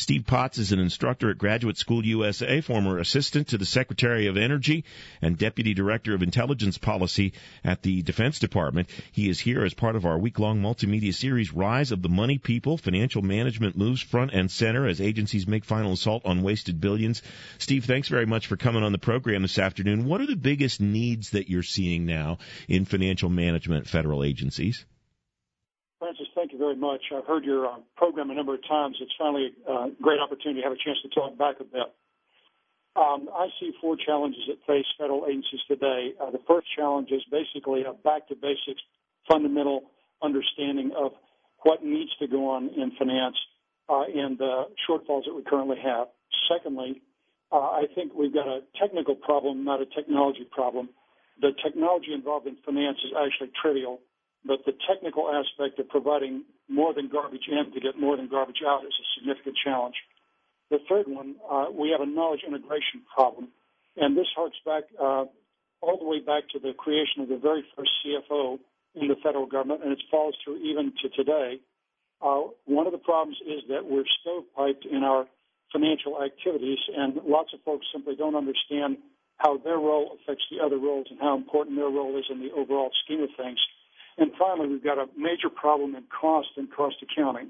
Steve Potts is an instructor at Graduate School USA, former assistant to the Secretary of Energy and Deputy Director of Intelligence Policy at the Defense Department. He is here as part of our week-long multimedia series, Rise of the Money People. Financial management moves front and center as agencies make final assault on wasted billions. Steve, thanks very much for coming on the program this afternoon. What are the biggest needs that you're seeing now in financial management at federal agencies? Francis, thank you very much. I've heard your program a number of times. It's finally a great opportunity to have a chance to talk back a bit. I see four challenges that face federal agencies today. The first challenge is basically a back-to-basics fundamental understanding of what needs to go on in finance and the shortfalls that we currently have. Secondly, I think we've got a technical problem, not a technology problem. The technology involved in finance is actually trivial, but the technical aspect of providing more than garbage in to get more than garbage out is a significant challenge. The third one, we have a knowledge integration problem, and this harks back all the way back to the creation of the very first CFO in the federal government, and it follows through even to today. One of the problems is that we're stovepiped in our financial activities, and lots of folks simply don't understand how their role affects the other roles and how important their role is in the overall scheme of things. And finally, we've got a major problem in cost and cost accounting.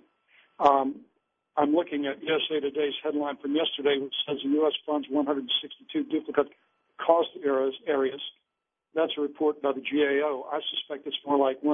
I'm looking at USA Today's headline from yesterday, which says the U.S. funds 162 duplicate cost areas. That's a report by the GAO. I suspect it's more like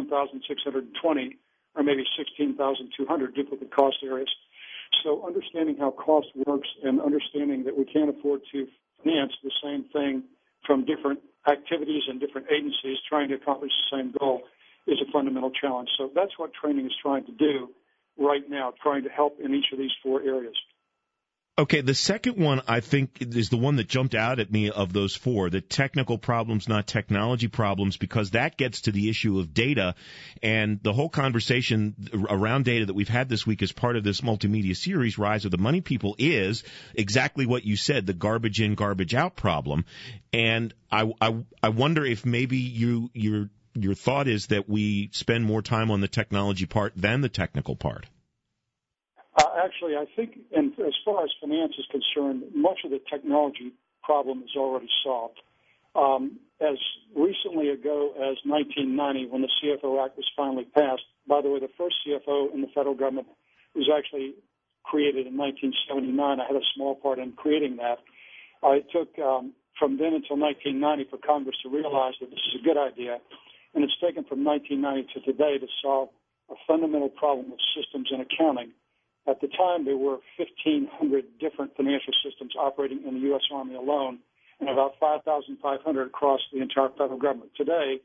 1,620 or maybe 16,200 duplicate cost areas. So understanding how cost works and understanding that we can't afford to finance the same thing from different activities and different agencies trying to accomplish the same goal is a fundamental challenge. So that's what training is trying to do right now, trying to help in each of these four areas. Okay, the second one, I think, is the one that jumped out at me of those four, the technical problems, not technology problems, because that gets to the issue of data. And the whole conversation around data that we've had this week as part of this multimedia series, Rise of the Money People, is exactly what you said, the garbage in, garbage out problem. And I wonder if maybe your thought is that we spend more time on the technology part than the technical part. Actually, I think, and as far as finance is concerned, much of the technology problem is already solved. As recently ago as 1990, when the CFO Act was finally passed, by the way, the first CFO in the federal government was actually created in 1979. I had a small part in creating that. It took from then until 1990 for Congress to realize that this is a good idea, and it's taken from 1990 to today to solve a fundamental problem of systems and accounting. At the time, there were 1,500 different financial systems operating in the U.S. Army alone, and about 5,500 across the entire federal government. Today,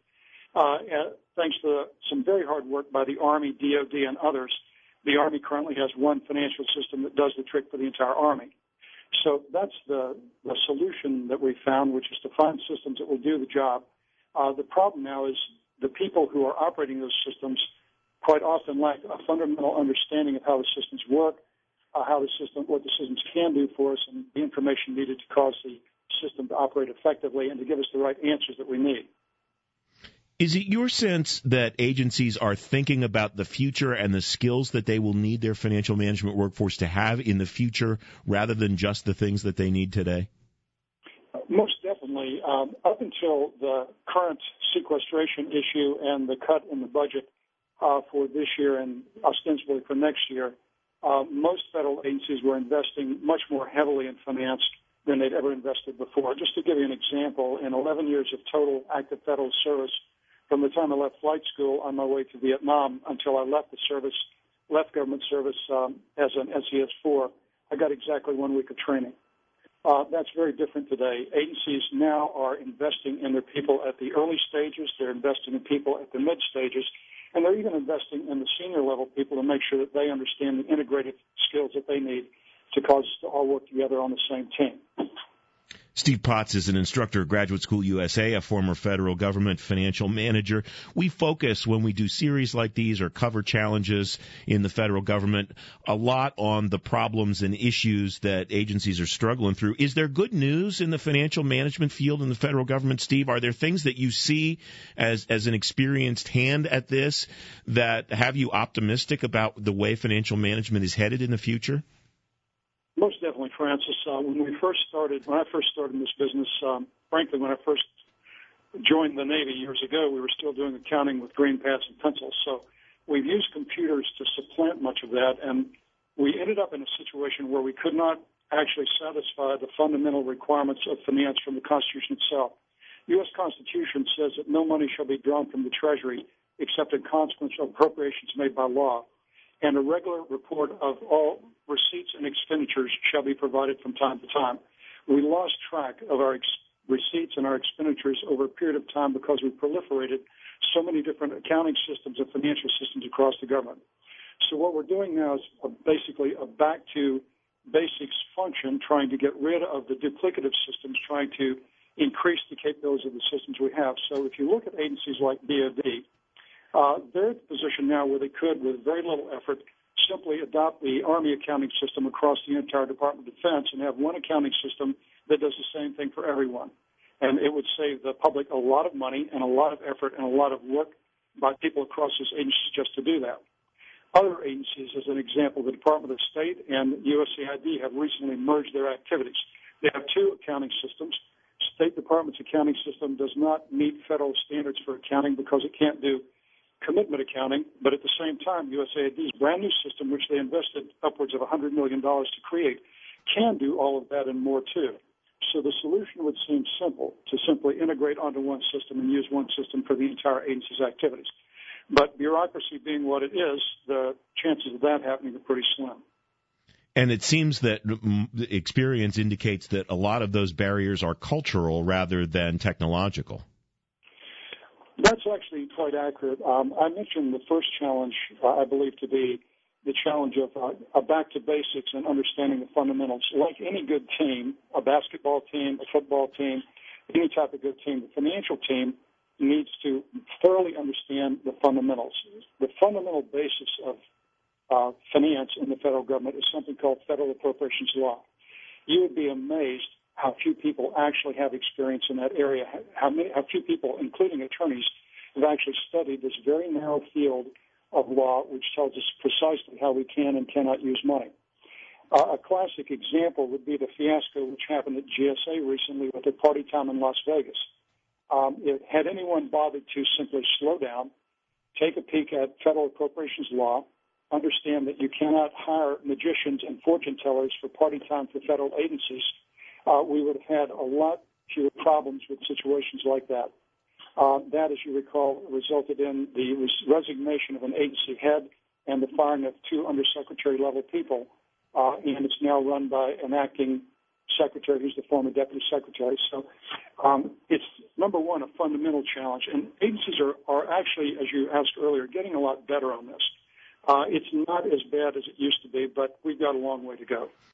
thanks to some very hard work by the Army, DOD, and others, the Army currently has one financial system that does the trick for the entire Army. So that's the solution that we found, which is to find systems that will do the job. The problem now is the people who are operating those systems quite often lack a fundamental understanding of how the systems work, what the systems can do for us, and the information needed to cause the system to operate effectively and to give us the right answers that we need. Is it your sense that agencies are thinking about the future and the skills that they will need their financial management workforce to have in the future rather than just the things that they need today? Most definitely. Up until the current sequestration issue and the cut in the budget for this year and ostensibly for next year, most federal agencies were investing much more heavily in finance than they'd ever invested before. Just to give you an example, in 11 years of total active federal service, from the time I left flight school on my way to Vietnam until I left government service as an SES-4, I got exactly 1 week of training. That's very different today. Agencies now are investing in their people at the early stages. They're investing in people at the mid stages. And they're even investing in the senior level people to make sure that they understand the integrated skills that they need to cause us to all work together on the same team. Steve Potts is an instructor at Graduate School USA, a former federal government financial manager. We focus, when we do series like these or cover challenges in the federal government, a lot on the problems and issues that agencies are struggling through. Is there good news in the financial management field in the federal government, Steve? Are there things that you see as an experienced hand at this that have you optimistic about the way financial management is headed in the future? Most definitely, Francis. When I first started in this business, frankly, when I first joined the Navy years ago, we were still doing accounting with green pads and pencils. So we've used computers to supplant much of that, and we ended up in a situation where we could not actually satisfy the fundamental requirements of finance from the Constitution itself. The U.S. Constitution says that no money shall be drawn from the Treasury except in consequence of appropriations made by law, and a regular report of all receipts and expenditures shall be provided from time to time. We lost track of our receipts and our expenditures over a period of time because we proliferated so many different accounting systems and financial systems across the government. So what we're doing now is basically a back to basics function, trying to get rid of the duplicative systems, trying to increase the capabilities of the systems we have. So if you look at agencies like DoD, they're in a position now where they could, with very little effort, simply adopt the Army accounting system across the entire Department of Defense and have one accounting system that does the same thing for everyone. And it would save the public a lot of money and a lot of effort and a lot of work by people across those agencies just to do that. Other agencies, as an example, the Department of State and USAID have recently merged their activities. They have two accounting systems. State Department's accounting system does not meet federal standards for accounting because it can't do commitment accounting, but at the same time, USAID's brand new system, which they invested upwards of $100 million to create, can do all of that and more too. So the solution would seem simple, to simply integrate onto one system and use one system for the entire agency's activities. But bureaucracy being what it is, the chances of that happening are pretty slim. And it seems that the experience indicates that a lot of those barriers are cultural rather than technological. That's actually quite accurate. I mentioned the first challenge, I believe, to be the challenge of back to basics and understanding the fundamentals. Like any good team, a basketball team, a football team, any type of good team, the financial team needs to thoroughly understand the fundamentals. The fundamental basis of finance in the federal government is something called federal appropriations law. You would be amazed how few people actually have experience in that area, how few people, including attorneys, have actually studied this very narrow field of law, which tells us precisely how we can and cannot use money. A classic example would be the fiasco which happened at GSA recently with the party time in Las Vegas. Had anyone bothered to simply slow down, take a peek at federal appropriations law, understand that you cannot hire magicians and fortune tellers for party time for federal agencies, we would have had a lot fewer problems with situations like that. That, as you recall, resulted in the resignation of an agency head and the firing of two undersecretary-level people, and it's now run by an acting secretary who's the former deputy secretary. So it's, number one, a fundamental challenge. And agencies are actually, as you asked earlier, getting a lot better on this. It's not as bad as it used to be, but we've got a long way to go.